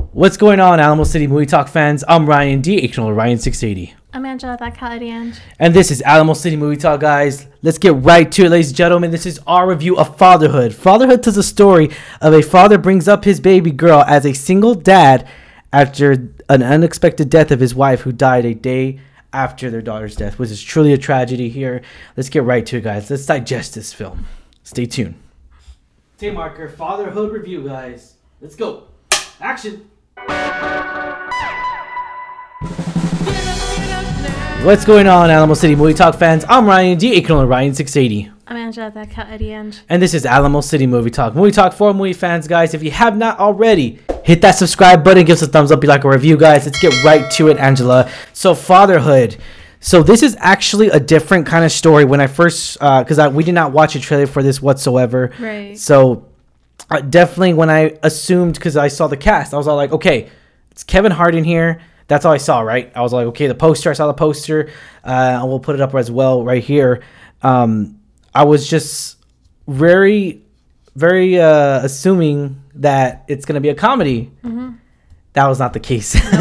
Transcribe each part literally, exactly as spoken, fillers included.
What's going on, Alamo City Movie Talk fans? I'm Ryan D, H Ryan six eighty. I'm Angela, that Cality Ange. And this is Alamo City Movie Talk, guys. Let's get right to it, ladies and gentlemen. This is our review of Fatherhood. Fatherhood tells a story of a father brings up his baby girl as a single dad after an unexpected death of his wife who died a day after their daughter's death, which is truly a tragedy here. Let's get right to it, guys. Let's digest this film. Stay tuned. Tay marker, Fatherhood review, guys. Let's go. Action. What's going on, Alamo City Movie Talk fans? I'm Ryan D, aka Ryan six eighty. I'm Angela, that Cality Ange. And this is Alamo City Movie Talk. Movie Talk for movie fans, guys. If you have not already, hit that subscribe button, give us a thumbs up, you like a review, guys. Let's get right to it, Angela. So, Fatherhood. So, this is actually a different kind of story. When I first, because uh, we did not watch a trailer for this whatsoever. Right. So, uh, definitely when I assumed, because I saw the cast, I was all like, okay, it's Kevin Hart in here. That's all I saw, right? I was like, okay, the poster. I saw the poster. Uh, and we'll put it up as well right here. Um, I was just very, very uh, assuming that it's going to be a comedy. Mm-hmm. That was not the case. No. So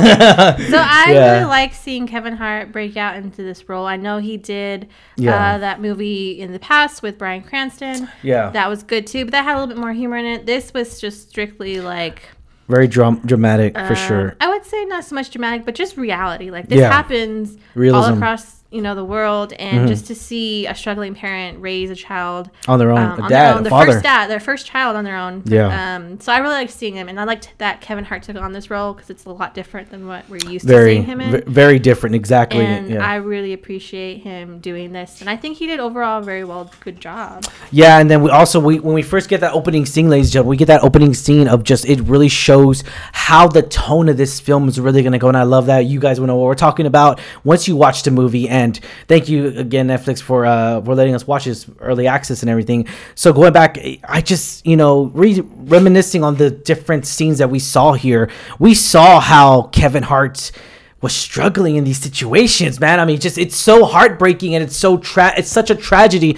I yeah. really like seeing Kevin Hart break out into this role. I know he did yeah. uh, that movie in the past with Bryan Cranston. Yeah. That was good too, but that had a little bit more humor in it. This was just strictly like... Very dram- dramatic, for uh, sure. I would say not so much dramatic, but just reality. Like, this yeah. happens Realism. all across, you know, the world. And mm-hmm. just to see a struggling parent raise a child. On their own. Um, a on dad, their own. a The father. first dad, their first child on their own. Yeah. Um, so I really like seeing him. And I liked that Kevin Hart took on this role because it's a lot different than what we're used very, to seeing him in. V- very different, exactly. And yeah. I really appreciate him doing this. And I think he did overall a very well, good job. Yeah, and then we also, we when we first get that opening scene, ladies and gentlemen, we get that opening scene of just, it really shows how the tone of this film is really going to go. And I love that you guys will know what we're talking about once you watch the movie. And thank you again, Netflix, for uh for letting us watch this early access and everything. So going back, I just, you know, re- reminiscing on the different scenes that we saw here. We saw how Kevin Hart was struggling in these situations, man. I mean, just, it's so heartbreaking, and it's so tra- it's such a tragedy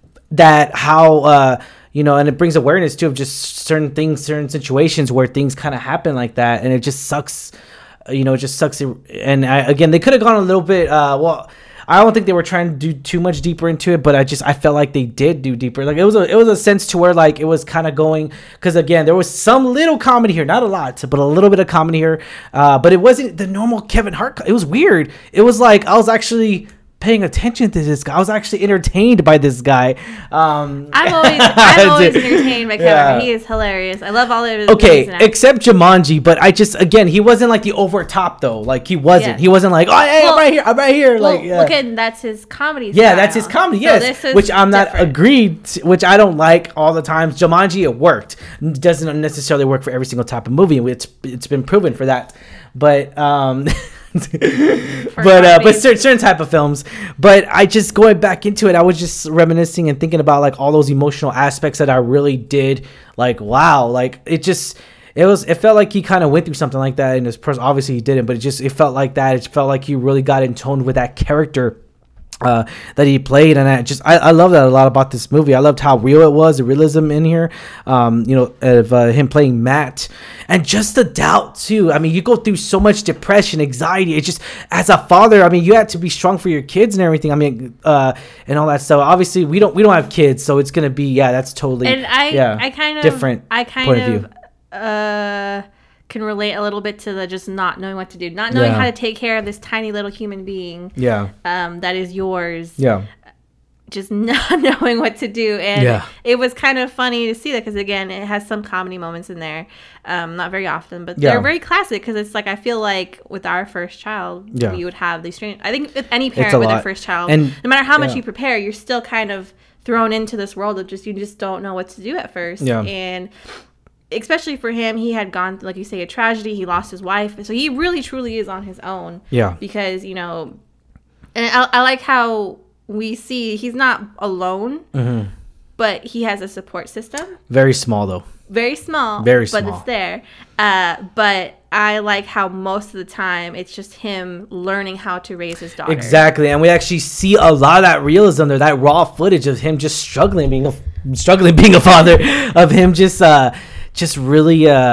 that how uh you know, and it brings awareness too of just certain things, certain situations where things kind of happen like that, and it just sucks. You know, it just sucks. And I, again, they could have gone a little bit. Uh, well, I don't think they were trying to do too much deeper into it, but I just I felt like they did do deeper. Like it was a it was a sense to where like it was kind of going, because again there was some little comedy here, not a lot, but a little bit of comedy here. Uh, but it wasn't the normal Kevin Hart. It was weird. It was like I was actually paying attention to this guy. I was actually entertained by this guy. Um, I'm always, I'm always entertained by Kevin. Yeah. He is hilarious. I love all of his okay, movies. except Jumanji, but I just, again, he wasn't like the over top though. Like he wasn't. Yeah. He wasn't like, oh, hey, well, I'm right here. I'm right here. Well, like, yeah. look at that's his comedy. Yeah, style. that's his comedy. So Yes, this is which I'm not different. agreed. To, which I don't like all the times. Jumanji, it worked. It doesn't necessarily work for every single type of movie. It's it's been proven for that. But um. but uh, but certain, certain type of films. But I just going back into it, I was just reminiscing and thinking about like all those emotional aspects that I really did. Like wow, like it just it was it felt like he kind of went through something like that in his person. Obviously he didn't, but it just it felt like that. It felt like he really got in tone with that character Uh, that he played, and I just I, I love that a lot about this movie. I loved how real it was, the realism in here. Um, you know, of uh, him playing Matt, and just the doubt too. I mean, you go through so much depression, anxiety. It's just as a father. I mean, you had to be strong for your kids and everything. I mean, uh, and all that stuff. Obviously, we don't we don't have kids, so it's gonna be yeah, that's totally and I yeah, I kind of different. I kind point of, of view. uh. can relate a little bit to the just not knowing what to do, not knowing Yeah. how to take care of this tiny little human being. Yeah. Um, that is yours. Yeah. Just not knowing what to do, and Yeah. it was kind of funny to see that because again, it has some comedy moments in there. Um, not very often, but Yeah. they're very classic because it's like I feel like with our first child, Yeah. we would have these strange. I think with any parent a with lot. their first child, And- no matter how much yeah. you prepare, you're still kind of thrown into this world of just you just don't know what to do at first. Yeah. And especially for him, he had gone, like you say, a tragedy. He lost his wife. So he really, truly is on his own. Yeah. Because, you know, and I, I like how we see he's not alone, Mm-hmm. but he has a support system. Very small, though. Very small. Very but small. it's there. Uh, but I like how most of the time it's just him learning how to raise his daughter. Exactly. And we actually see a lot of that realism there, that raw footage of him just struggling being a struggling being a father, of him just uh just really uh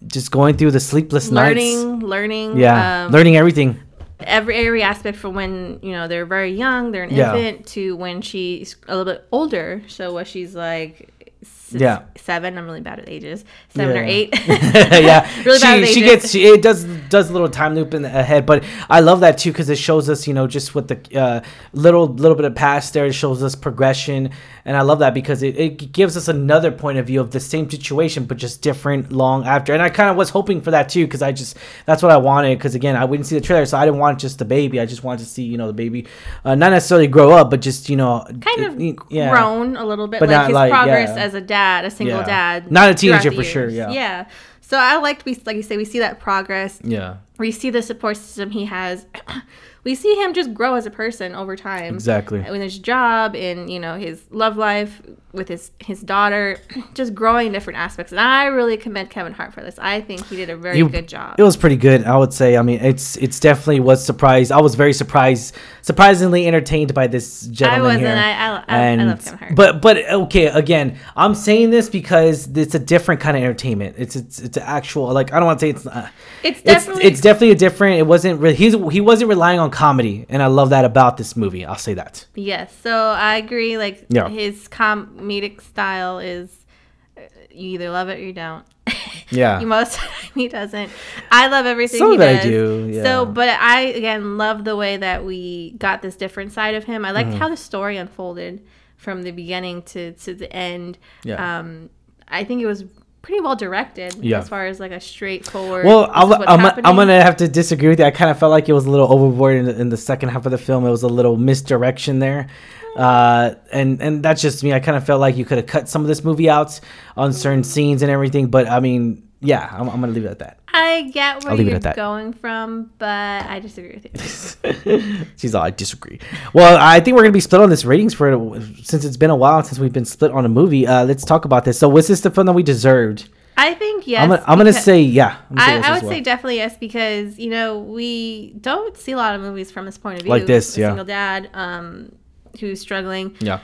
just going through the sleepless learning, nights. learning, Yeah, um, learning everything. every every aspect from when you know they're very young, they're an Yeah. infant, to when she's a little bit older. So what she's like. Six, Yeah. seven. I'm really bad at ages. Seven Yeah. or eight. Yeah, really bad she at she ages. gets she it does does a little time loop in the head, but I love that too because it shows us, you know, just with the uh, little little bit of past there, it shows us progression, and I love that because it, it gives us another point of view of the same situation but just different long after. And I kind of was hoping for that too because I just that's what I wanted because again I wouldn't see the trailer, so I didn't want just the baby. I just wanted to see, you know, the baby uh, not necessarily grow up, but just, you know, kind of it, yeah. grown a little bit, But like not his like- progress yeah. as a dad, a single Yeah. dad, Not a throughout teenager the for sure, years. yeah. Yeah. So I liked we like you say we see that progress. Yeah, We see the support system he has. We see him just grow as a person over time. exactly. In his job, in you know his love life with his his daughter, just growing in different aspects. And I really commend Kevin Hart for this. I think he did a very He- good job. It was pretty good, I would say. I mean, it's it's definitely was surprised. I was very surprised, surprisingly entertained by this gentleman I wasn't. here. I, I, I, and I love Kevin Hart. but but okay, again, I'm saying this because it's a different kind of entertainment. It's it's it's an actual, like, I don't want to say it's uh, it's it's definitely it's definitely a different. It wasn't really he's he wasn't relying on comedy, and I love that about this movie. I'll say that. yes. So I agree. Like Yeah. his comedic style is, uh, you either love it or you don't. Yeah. You most he doesn't. I love everything Some he of it I does. do, yeah. So, but I again love the way that we got this different side of him. I liked Mm-hmm. how the story unfolded from the beginning to to the end. Yeah. Um, I think it was pretty well directed Yeah. as far as like a straightforward. Well, this is I'm, what's I'm, happening. I'm gonna have to disagree with you. I kind of felt like it was a little overboard in the, in the second half of the film. It was a little misdirection there, uh, and and that's just me. I kind of felt like you could have cut some of this movie out on certain scenes and everything. But I mean, yeah, I'm, I'm gonna leave it at that. I get where I'll leave it you're at that. going from, but I disagree with you. She's all, I disagree. Well, I think we're gonna be split on this ratings for since it's been a while since we've been split on a movie. Uh, let's talk about this. So, was this the film that we deserved? I think yes. I'm gonna, I'm gonna because- say yeah. I'm gonna say I, yes I as would well. say definitely yes because you know we don't see a lot of movies from this point of view, Like this, a yeah. single dad um, who's struggling, yeah.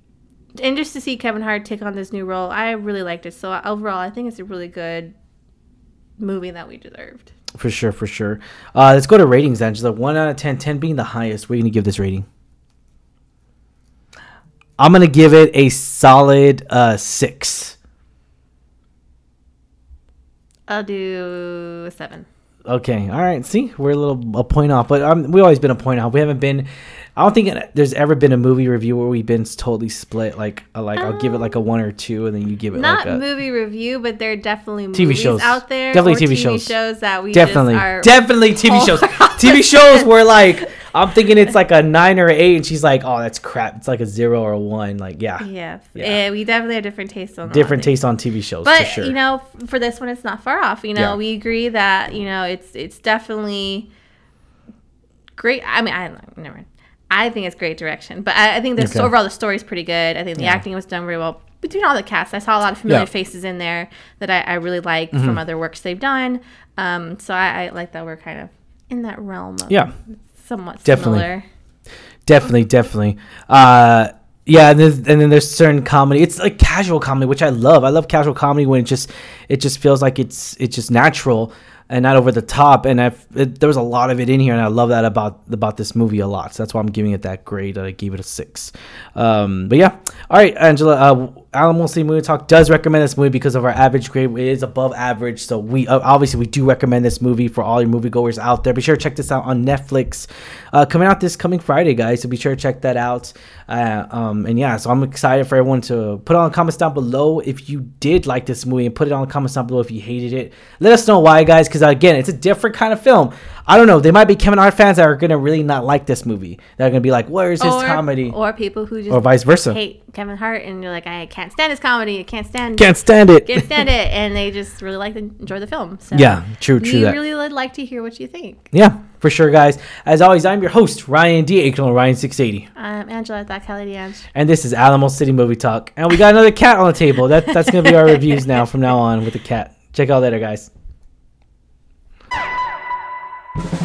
and just to see Kevin Hart take on this new role, I really liked it. So overall, I think it's a really good movie that we deserved. For sure, for sure. Uh, let's go to ratings, Angela. One out of ten, ten being the highest. What are you gonna give this rating? I'm gonna give it a solid uh, six. I'll do a seven. Okay, all right. See, we're a little a point off, but um, we've always been a point off. We haven't been. I don't think there's ever been a movie review where we've been totally split. Like, uh, like I'll give it like a one or two, and then you give it Not like a movie review, but there are definitely T V movies shows. out there. Definitely or T V T V shows. that we definitely, just are definitely T V shows. polar T V shows where like I'm thinking it's like a nine or an eight, and she's like, "Oh, that's crap. It's like a zero or a one." Like, yeah, Yeah, Yeah. yeah. we definitely have different tastes on a lot of different things. taste on T V shows But for sure. you know, f- for this one, it's not far off. You know, Yeah. we agree that you know it's it's definitely great. I mean, I never. mind. I think it's great direction, but I, I think the Okay. overall the story's pretty good. I think the Yeah. acting was done very well between all the cast. I saw a lot of familiar Yeah. Mm-hmm. faces in there that I, I really like from other works they've done. Um, so I, I like that we're kind of in that realm of Yeah. somewhat Definitely. similar. Definitely, definitely. Uh, yeah, and, there's, and then there's certain comedy. It's like casual comedy, which I love. I love casual comedy when it just it just feels like it's it's just natural and not over the top. And I've it, there was a lot of it in here, and I love that about about this movie a lot. So that's why I'm giving it that grade. I gave it a six. Um, but yeah, all right, Angela. Uh, Alamo City Movie Talk does recommend this movie because of our average grade. It is above average, so we uh, obviously we do recommend this movie for all your moviegoers out there. Be sure to check this out on Netflix, uh, coming out this coming Friday, guys. So be sure to check that out. Uh, um, and yeah, so I'm excited for everyone to put it on the comments down below if you did like this movie, and put it on the comments down below if you hated it. Let us know why, guys, because again, it's a different kind of film. I don't know. They might be Kevin Hart fans that are gonna really not like this movie. They're gonna be like, "Where's his or, comedy?" Or people who just Or vice versa. hate Kevin Hart and you're like, I can't stand his comedy. I can't stand Can't stand it. can't stand it, and they just really like to enjoy the film. So Yeah, true, true We that. really would like to hear what you think. Yeah, for sure, guys. As always, I'm your host, Ryan D. Aiken, Ryan six eighty. I'm Angela, that Kelly D'Ange. And this is Alamo City Movie Talk. And we got another cat on the table. That, that's going to be our reviews now from now on with the cat. Check out later, guys.